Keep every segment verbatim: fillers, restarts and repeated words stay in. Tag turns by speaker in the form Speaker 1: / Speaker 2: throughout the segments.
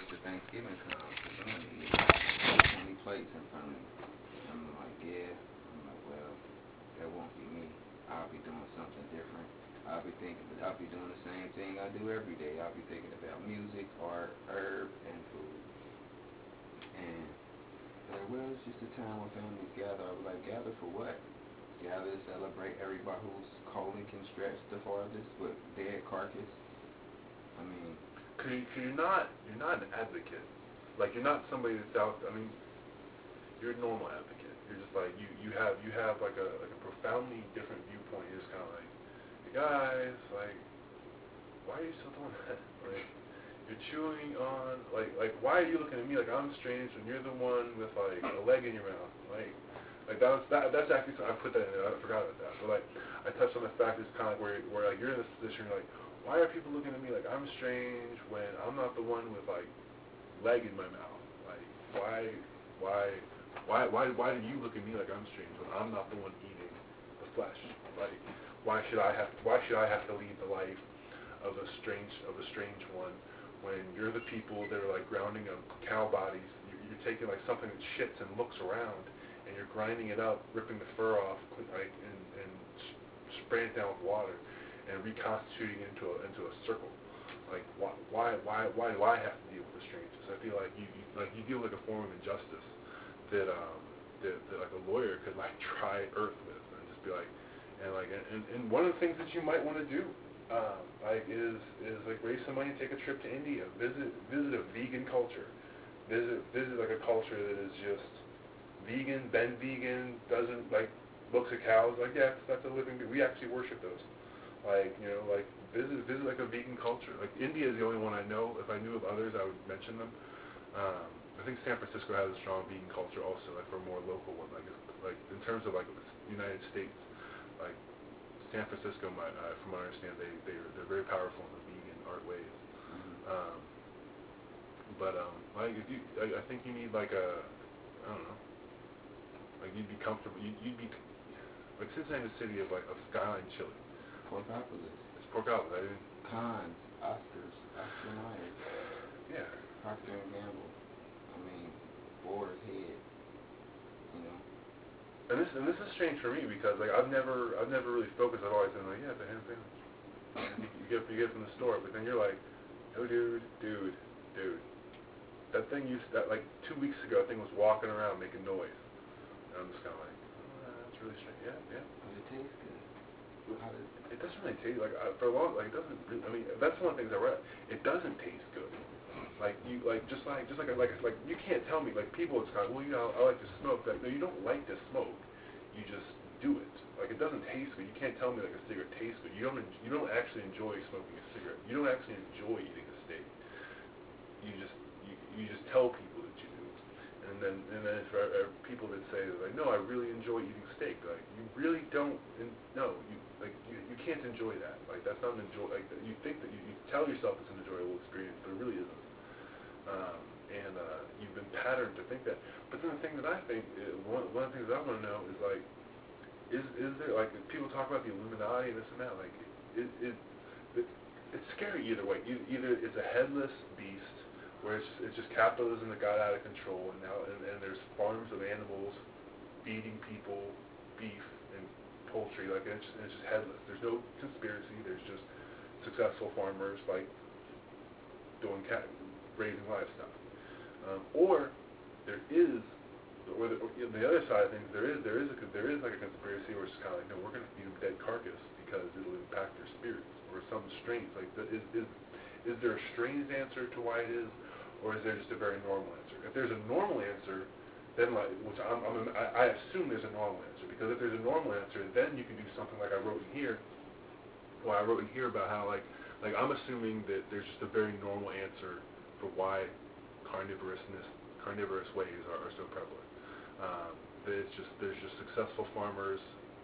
Speaker 1: the Thanksgiving comes, cause I'm gonna eat twenty plates in front of me. I'm like, yeah. I'm like, well, that won't be me. I'll be doing something different. I'll be thinking, I'll be doing the same thing I do every day. I'll be thinking about music, art, herb, and food. And they're like, well, it's just a time when families gather. I was like, gather for what? Gather to celebrate everybody whose colon can stretch the farthest with dead carcass. I mean,
Speaker 2: Cause, you, cause you're not you're not an advocate. Like you're not somebody that's out. I mean, you're a normal advocate. You're just like you you have you have like a like a profoundly different viewpoint. You're just kind of like, hey guys, like, why are you still doing that? Like, you're chewing on like like why are you looking at me like I'm strange when you're the one with like a leg in your mouth? Like like that was that that's actually something I put that in there. I forgot about that. But like I touched on the fact it's kind of like where where like you're in this position you're like. Why are people looking at me like I'm strange when I'm not the one with like leg in my mouth? Like why, why, why, why, why do you look at me like I'm strange when I'm not the one eating the flesh? Like why should I have why should I have to lead the life of a strange of a strange one when you're the people that are like grounding up cow bodies? You're, you're taking like something that shits and looks around and you're grinding it up, ripping the fur off, like and and spraying it down with water. And reconstituting into a into a circle, like why why why why do I have to deal with the strangers? I feel like you, you like you deal with like a form of injustice that um that, that like a lawyer could like try earth with and just be like and like and, and one of the things that you might want to do um, like is is like raise some money, take a trip to India, visit visit a vegan culture, visit visit like a culture that is just vegan, been vegan, doesn't like looks at cows like yeah that's a living we actually worship those. Like, you know, like, visit, visit like a vegan culture. Like, India is the only one I know. If I knew of others, I would mention them. Um, I think San Francisco has a strong vegan culture also, like, for a more local one. Like, like in terms of, like, the United States, like, San Francisco, my, uh, from what I understand, they, they're, they're very powerful in the vegan art ways.
Speaker 1: mm-hmm.
Speaker 2: Um, but, um, like, if you, I, I think you need, like, a, I don't know, like, you'd be comfortable, you'd, you'd be, like, Cincinnati is a city of, like, of skyline chili.
Speaker 1: Porkopolis.
Speaker 2: It's Porkopolis. I didn't.
Speaker 1: Cons, Oscars, Oscar Myers.
Speaker 2: Yeah.
Speaker 1: Procter and Gamble. I mean, Boar's Head. You know.
Speaker 2: And this and this is strange for me because like I've never I've never really focused. I've always been like yeah, it's a ham sandwich. You, you get you get it from the store, but then you're like, no dude, dude, dude. That thing used that like two weeks ago. That thing was walking around making noise. And I'm just kind of like, oh, that's really strange. Yeah, yeah.
Speaker 1: But it tastes good. How does
Speaker 2: It doesn't really taste like uh, for a long like it doesn't. Really, I mean that's one of the things I read. It doesn't taste good. Like you like just like just like like like you can't tell me like people it's kind of well you know I like to smoke like no you don't like to smoke you just do it like it doesn't taste good you can't tell me like a cigarette tastes good you don't you don't actually enjoy smoking a cigarette you don't actually enjoy eating a steak you just you, you just tell people that you do and then and then for uh, people that say like no I really enjoy eating steak like you really don't in, no you like you, you can't enjoy that like that's not an enjoy like you think that you, you tell yourself it's an enjoyable experience but it really isn't. Um, and uh, you've been patterned to think that. But then the thing that I think, uh, one, one of the things that I want to know is like, is is there like people talk about the Illuminati and this and that? Like, it, it, it it's scary either way. Either, either it's a headless beast where it's it's just capitalism that got out of control, and now and, and there's farms of animals feeding people beef and poultry. Like it's just, it's just headless. There's no conspiracy. There's just successful farmers like doing cat raising livestock, um, or there is, or the, or the other side of things, there is there is a, there is like a conspiracy where it's kind of like, no, we're going to feed them dead carcass because it'll impact their spirits, or some strange like the, is is is there a strange answer to why it is, or is there just a very normal answer? If there's a normal answer, then like which I'm, I'm I, I assume there's a normal answer because if there's a normal answer, then you can do something like I wrote in here. Well, I wrote in here about how like like I'm assuming that there's just a very normal answer for why carnivorousness, carnivorous ways are, are so prevalent. Um, that it's just there's just successful farmers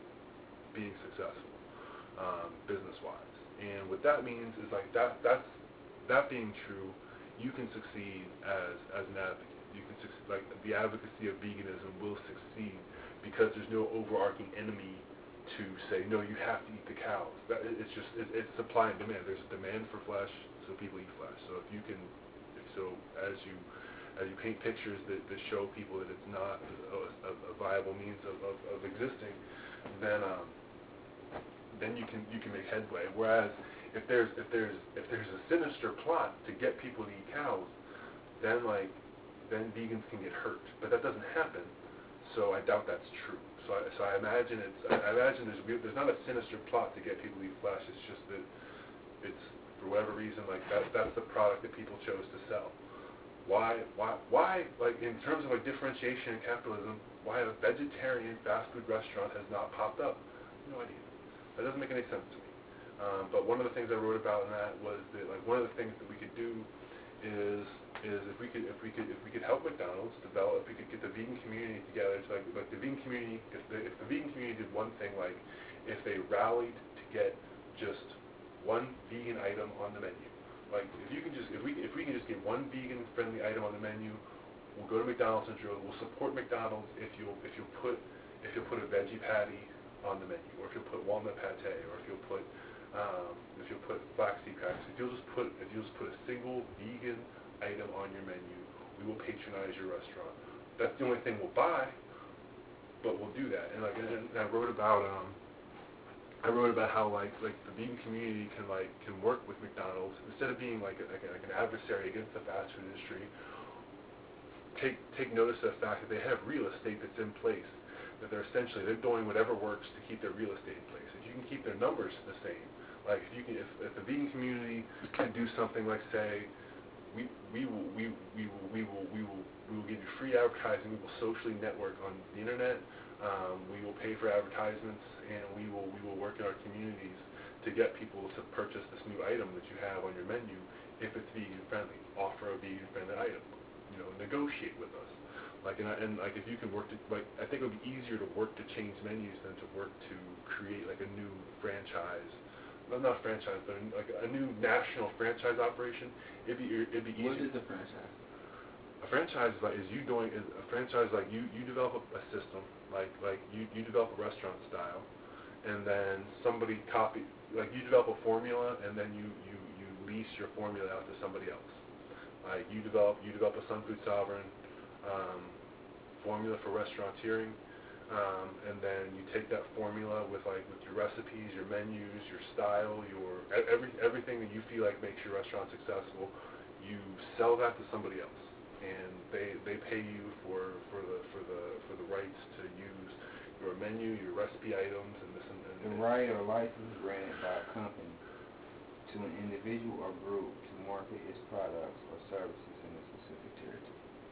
Speaker 2: being successful, um, business-wise, and what that means is like that that's that being true, you can succeed as as an advocate. You can succeed, like the advocacy of veganism will succeed because there's no overarching enemy to say no, you have to eat the cows. That it's just it, it's supply and demand. There's a demand for flesh, so people eat flesh. So if you can So So as you as you paint pictures that, that show people that it's not a, a, a viable means of, of, of existing, then um, then you can you can make headway. Whereas if there's if there's if there's a sinister plot to get people to eat cows, then like then vegans can get hurt. But that doesn't happen, so I doubt that's true. So I, so I imagine it's I, I imagine there's there's not a sinister plot to get people to eat flesh. It's just that it's for whatever reason like that that's the product that people chose to sell. Why why why like in terms of like differentiation in capitalism, why a vegetarian fast food restaurant has not popped up? No idea. That doesn't make any sense to me. Um, but one of the things I wrote about in that was that like one of the things that we could do is is if we could if we could if we could help McDonald's develop, if we could get the vegan community together to like like the vegan community if the if the vegan community did one thing, like if they rallied to get just one vegan item on the menu. Like if you can just if we if we can just get one vegan friendly item on the menu, we'll go to McDonald's and drill. We'll support McDonald's if you if you put if you put a veggie patty on the menu, or if you'll put walnut pate, or if you'll put um, if you'll put flaxseed crackers. If you'll just put if you'll just put a single vegan item on your menu, we will patronize your restaurant. That's the only thing we'll buy, but we'll do that. And like and I wrote about um, I wrote about how like like the vegan community can like can work with McDonald's instead of being like a, like, a, like an adversary against the fast food industry. Take take notice of the fact that they have real estate that's in place. That they're essentially they're doing whatever works to keep their real estate in place. If you can keep their numbers the same, like if you can, if, if the vegan community can do something like say, we we will we we will we will we will we will give you free advertising. We will socially network on the internet. Um, we will pay for advertisements, and we will we will work in our communities to get people to purchase this new item that you have on your menu if it's vegan friendly. Offer a vegan friendly item. You know, negotiate with us. Like and, I, and like if you can work to like I think it would be easier to work to change menus than to work to create like a new franchise, well not franchise but a, like a new national franchise operation. It'd be it'd be easier.
Speaker 1: What is a franchise?
Speaker 2: A franchise is like is you doing is a franchise like you you develop a, a system like like you you develop a restaurant style, and then somebody copy like you develop a formula and then you you you lease your formula out to somebody else. Like you develop you develop a Sun Food Sovereign. Um, formula for restaurateuring, um, and then you take that formula with like with your recipes, your menus, your style, your every everything that you feel like makes your restaurant successful. You sell that to somebody else, and they they pay you for for the for the for the rights to use your menu, your recipe items, and this and, and
Speaker 1: The right or license granted by a company to an individual or group to market its products or services in a specific territory.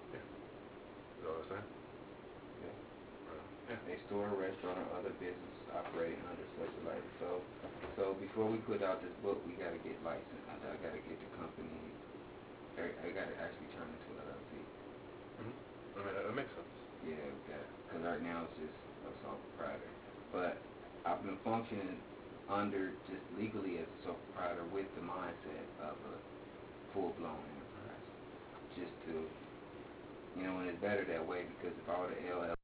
Speaker 2: Is that what I'm saying?
Speaker 1: Yeah.
Speaker 2: Right. Yeah.
Speaker 1: A store, restaurant, or other business operating under such a license. So, so before we put out this book, we got to get licensed. I got to get the company. I, I got to actually turn into an L L C.
Speaker 2: Mm-hmm. I mean, that makes sense.
Speaker 1: Yeah, because right now it's just a sole proprietor. But I've been functioning under just legally as a sole proprietor with the mindset of a full-blown enterprise. Just to, you know, and it's better that way because if I were to L L C